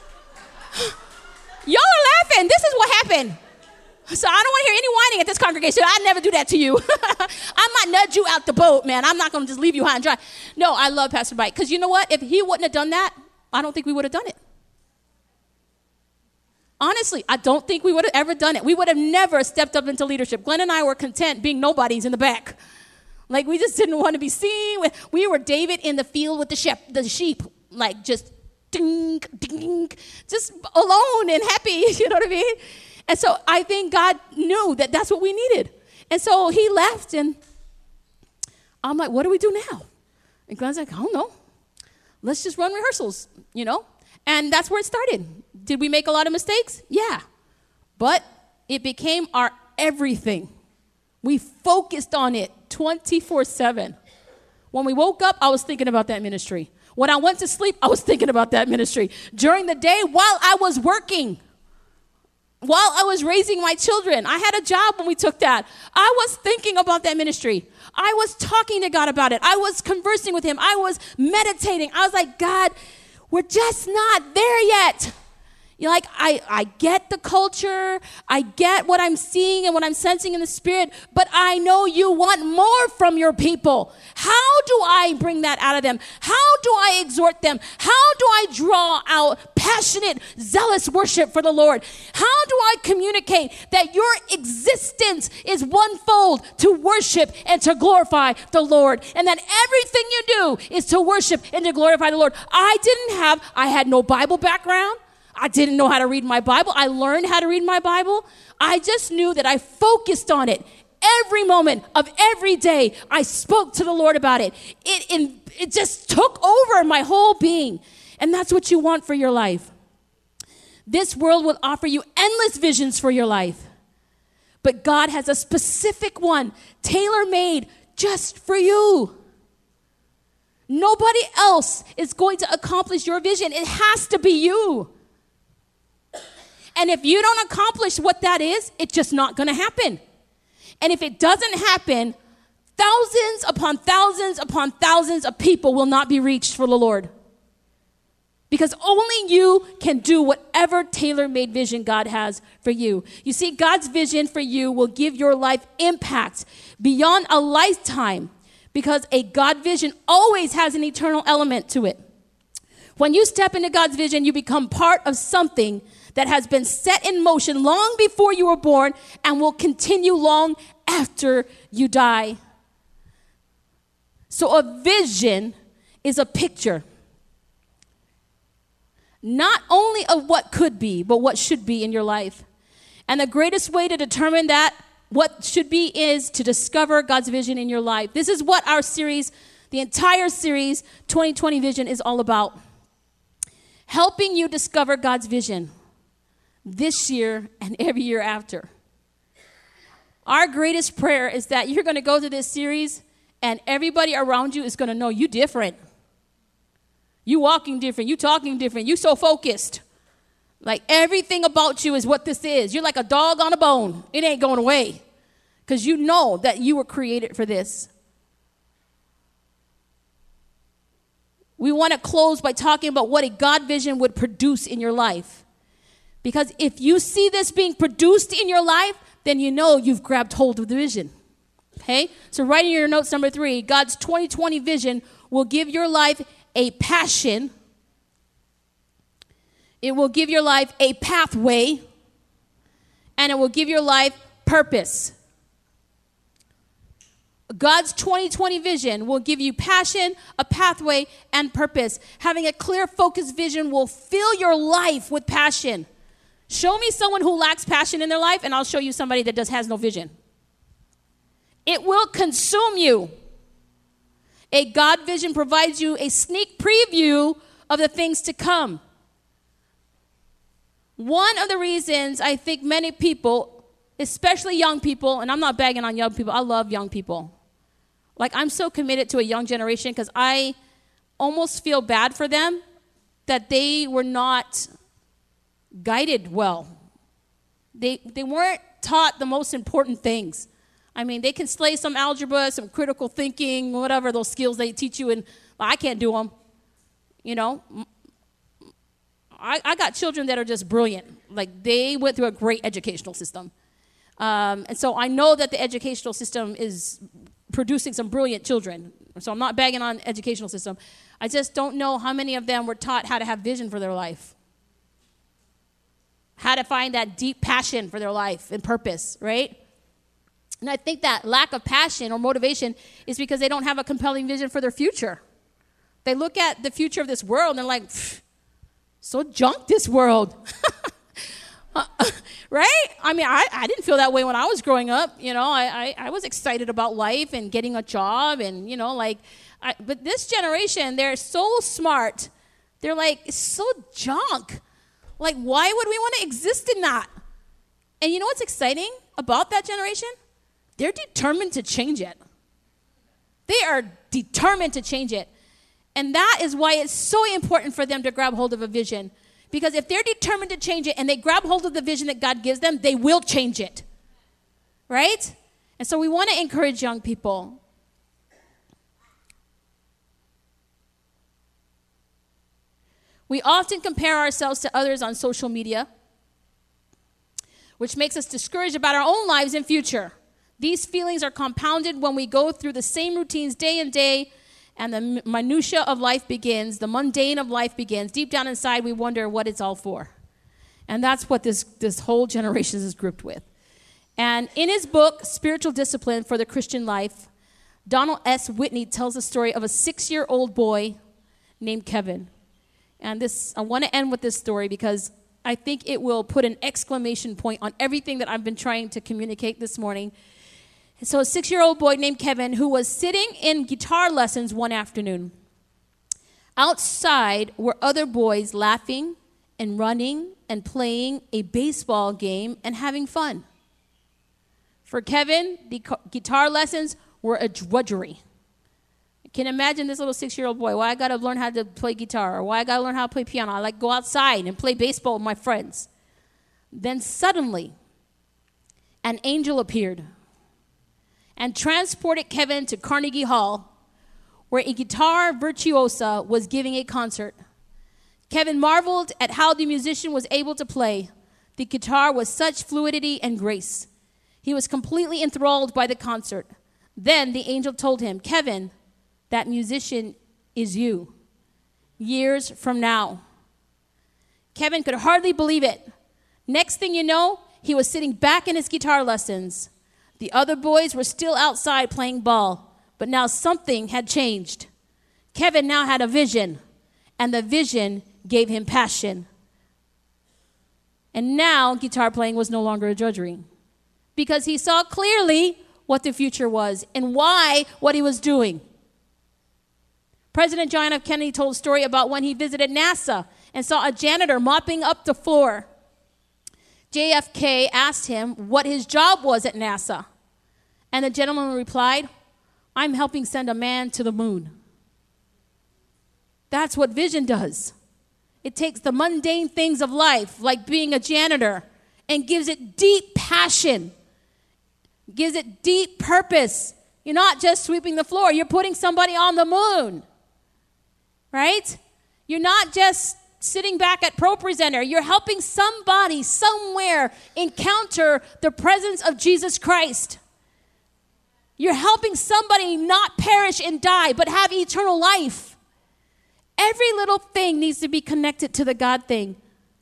Y'all are laughing. This is what happened. So I don't want to hear any whining at this congregation. I'd never do that to you. I might nudge you out the boat, man. I'm not going to just leave you high and dry. No, I love Pastor Mike. Because you know what? If he wouldn't have done that, I don't think we would have done it. Honestly, I don't think we would have ever done it. We would have never stepped up into leadership. Glenn and I were content being nobodies in the back. Like, we just didn't want to be seen. We were David in the field with the sheep, the sheep, like just ding, ding, just alone and happy, you know what I mean? And so I think God knew that that's what we needed. And so he left, and I'm like, what do we do now? And Glenn's like, I don't know. Let's just run rehearsals, you know? And that's where it started. Did we make a lot of mistakes? Yeah. But it became our everything. We focused on it twenty-four seven. When we woke up, I was thinking about that ministry. When I went to sleep, I was thinking about that ministry. During the day, while I was working, while I was raising my children. I had a job when we took that. I was thinking about that ministry. I was talking to God about it. I was conversing with him. I was meditating. I was like, God, we're just not there yet. You're like, I, I get the culture. I get what I'm seeing and what I'm sensing in the spirit, but I know you want more from your people. How do I bring that out of them? How do I exhort them? How do I draw out passionate, zealous worship for the Lord? How do I communicate that your existence is onefold to worship and to glorify the Lord, and that everything you do is to worship and to glorify the Lord? I didn't have, I had no Bible background. I didn't know how to read my Bible. I learned how to read my Bible. I just knew that I focused on it. Every moment of every day, I spoke to the Lord about it. It, it, it just took over my whole being. And that's what you want for your life. This world will offer you endless visions for your life. But God has a specific one, tailor-made just for you. Nobody else is going to accomplish your vision. It has to be you. And if you don't accomplish what that is, it's just not going to happen. And if it doesn't happen, thousands upon thousands upon thousands of people will not be reached for the Lord. Because only you can do whatever tailor-made vision God has for you. You see, God's vision for you will give your life impact beyond a lifetime, because a God vision always has an eternal element to it. When you step into God's vision, you become part of something that has been set in motion long before you were born and will continue long after you die. So a vision is a picture, not only of what could be, but what should be in your life. And the greatest way to determine that, what should be, is to discover God's vision in your life. This is what our series, the entire series, twenty twenty Vision, is all about. Helping you discover God's vision this year and every year after. Our greatest prayer is that you're going to go to this series and everybody around you is going to know you different. You walking different. You talking different. You so focused. Like everything about you is what this is. You're like a dog on a bone. It ain't going away because you know that you were created for this. We want to close by talking about what a God vision would produce in your life. Because if you see this being produced in your life, then you know you've grabbed hold of the vision. Okay? So write in your notes number three, God's twenty twenty vision will give your life a passion. It will give your life a pathway. And it will give your life purpose. God's twenty twenty vision will give you passion, a pathway, and purpose. Having a clear, focused vision will fill your life with passion. Show me someone who lacks passion in their life, and I'll show you somebody that just has no vision. It will consume you. A God vision provides you a sneak preview of the things to come. One of the reasons I think many people, especially young people, and I'm not bagging on young people, I love young people. Like, I'm so committed to a young generation because I almost feel bad for them that they were not guided well. They they weren't taught the most important things. I mean, they can slay some algebra, some critical thinking, whatever those skills they teach you, and well, I can't do them. You know, I, I got children that are just brilliant. Like, they went through a great educational system. Um, and so I know that the educational system is producing some brilliant children. So I'm not bagging on the educational system. I just don't know how many of them were taught how to have vision for their life. How to find that deep passion for their life and purpose, right? And I think that lack of passion or motivation is because they don't have a compelling vision for their future. They look at the future of this world and they're like, so junk this world. uh, right? I mean, I, I didn't feel that way when I was growing up. You know, I, I, I was excited about life and getting a job and, you know, like, I, but this generation, they're so smart. They're like, it's so junk. Like, why would we want to exist in that? And you know what's exciting about that generation? They're determined to change it. They are determined to change it. And that is why it's so important for them to grab hold of a vision. Because if they're determined to change it and they grab hold of the vision that God gives them, they will change it. Right? And so we want to encourage young people. We often compare ourselves to others on social media, which makes us discouraged about our own lives and future. These feelings are compounded when we go through the same routines day and day, and the minutia of life begins, the mundane of life begins. Deep down inside, we wonder what it's all for. And that's what this, this whole generation is grouped with. And in his book, Spiritual Discipline for the Christian Life, Donald S. Whitney tells the story of a six-year-old boy named Kevin. And this, I want to end with this story because I think it will put an exclamation point on everything that I've been trying to communicate this morning. And so a six-year-old boy named Kevin who was sitting in guitar lessons one afternoon. Outside were other boys laughing and running and playing a baseball game and having fun. For Kevin, the guitar lessons were a drudgery. I can imagine this little six-year-old boy. Why I got to learn how to play guitar? Or why I got to learn how to play piano? I like go outside and play baseball with my friends. Then suddenly, an angel appeared and transported Kevin to Carnegie Hall, where a guitar virtuosa was giving a concert. Kevin marveled at how the musician was able to play the guitar with such fluidity and grace. He was completely enthralled by the concert. Then the angel told him, Kevin, that musician is you, years from now. Kevin could hardly believe it. Next thing you know, he was sitting back in his guitar lessons. The other boys were still outside playing ball, but now something had changed. Kevin now had a vision, and the vision gave him passion. And now guitar playing was no longer a drudgery, because he saw clearly what the future was and why what he was doing. President John F. Kennedy told a story about when he visited NASA and saw a janitor mopping up the floor. J F K asked him what his job was at NASA. And the gentleman replied, I'm helping send a man to the moon. That's what vision does. It takes the mundane things of life, like being a janitor, and gives it deep passion, gives it deep purpose. You're not just sweeping the floor. You're putting somebody on the moon, right? You're not just sitting back at ProPresenter. You're helping somebody somewhere encounter the presence of Jesus Christ. You're helping somebody not perish and die, but have eternal life. Every little thing needs to be connected to the God thing.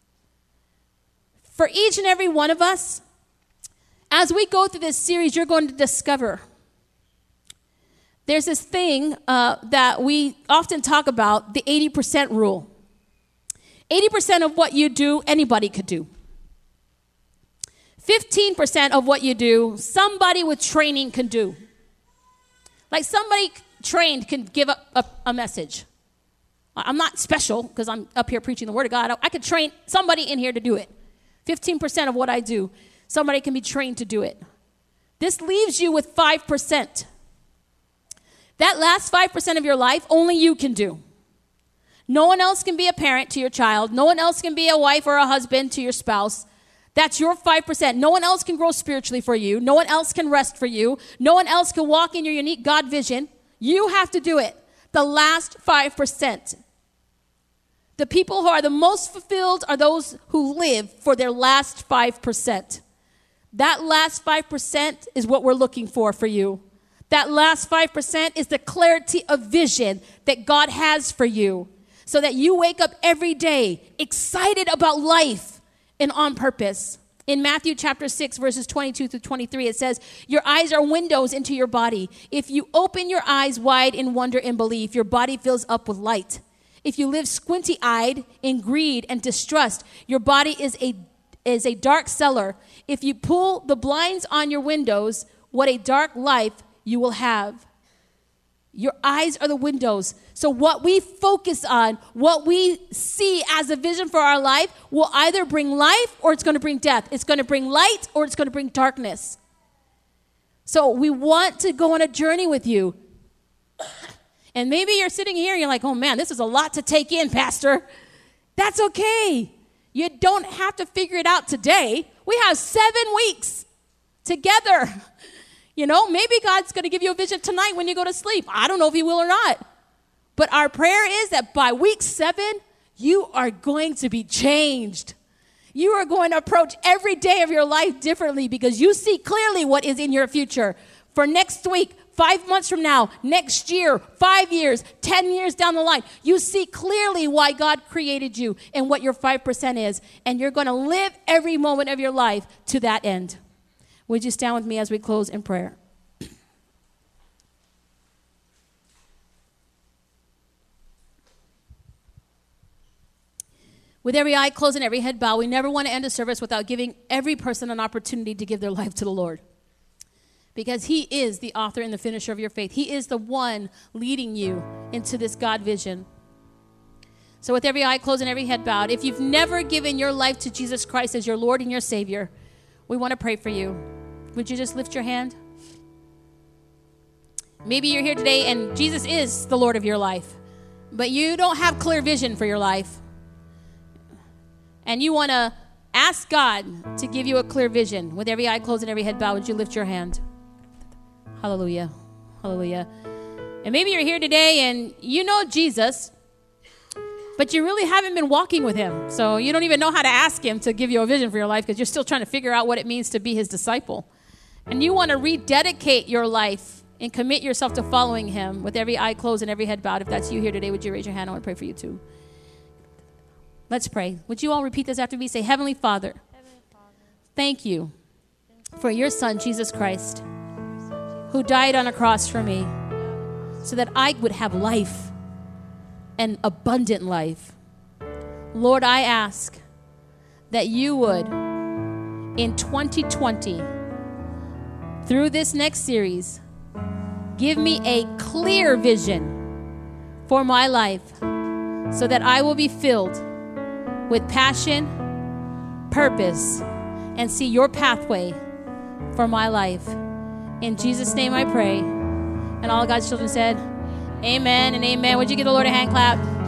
For each and every one of us, as we go through this series, you're going to discover there's this thing uh, that we often talk about, the eighty percent rule. eighty percent of what you do, anybody could do. fifteen percent of what you do, somebody with training can do. Like somebody trained can give a, a, a message. I'm not special because I'm up here preaching the Word of God. I could train somebody in here to do it. fifteen percent of what I do, somebody can be trained to do it. This leaves you with five percent. That last five percent of your life, only you can do. No one else can be a parent to your child. No one else can be a wife or a husband to your spouse. That's your five percent. No one else can grow spiritually for you. No one else can rest for you. No one else can walk in your unique God vision. You have to do it. The last five percent. The people who are the most fulfilled are those who live for their last five percent. That last five percent is what we're looking for for you. That last five percent is the clarity of vision that God has for you, so that you wake up every day excited about life and on purpose. In Matthew chapter six, verses twenty-two through twenty-three, it says, your eyes are windows into your body. If you open your eyes wide in wonder and belief, your body fills up with light. If you live squinty-eyed in greed and distrust, your body is a, is a dark cellar. If you pull the blinds on your windows, what a dark life you will have. Your eyes are the windows. So what we focus on, what we see as a vision for our life, will either bring life or it's going to bring death. It's going to bring light or it's going to bring darkness. So we want to go on a journey with you. And maybe you're sitting here and you're like, oh man, this is a lot to take in, Pastor. That's okay. You don't have to figure it out today. We have seven weeks together. You know, maybe God's going to give you a vision tonight when you go to sleep. I don't know if he will or not. But our prayer is that by week seven, you are going to be changed. You are going to approach every day of your life differently because you see clearly what is in your future. For next week, five months from now, next year, five years, ten years down the line, you see clearly why God created you and what your five percent is. And you're going to live every moment of your life to that end. Would you stand with me as we close in prayer? With every eye closed and every head bowed, we never want to end a service without giving every person an opportunity to give their life to the Lord. Because he is the author and the finisher of your faith. He is the one leading you into this God vision. So with every eye closed and every head bowed, if you've never given your life to Jesus Christ as your Lord and your Savior, we want to pray for you. Would you just lift your hand? Maybe you're here today and Jesus is the Lord of your life, but you don't have clear vision for your life. And you want to ask God to give you a clear vision. With every eye closed and every head bowed, would you lift your hand? Hallelujah. Hallelujah. And maybe you're here today and you know Jesus, but you really haven't been walking with him. So you don't even know how to ask him to give you a vision for your life because you're still trying to figure out what it means to be his disciple. And you want to rededicate your life and commit yourself to following him with every eye closed and every head bowed. If that's you here today, would you raise your hand? I want to pray for you too. Let's pray. Would you all repeat this after me? Say, Heavenly Father, Heavenly Father, thank you for your Son, Jesus Christ, who died on a cross for me so that I would have life, and abundant life. Lord, I ask that you would, in twenty twenty, through this next series, give me a clear vision for my life so that I will be filled with passion, purpose, and see your pathway for my life. In Jesus' name I pray. And all God's children said, amen and amen. Would you give the Lord a hand clap?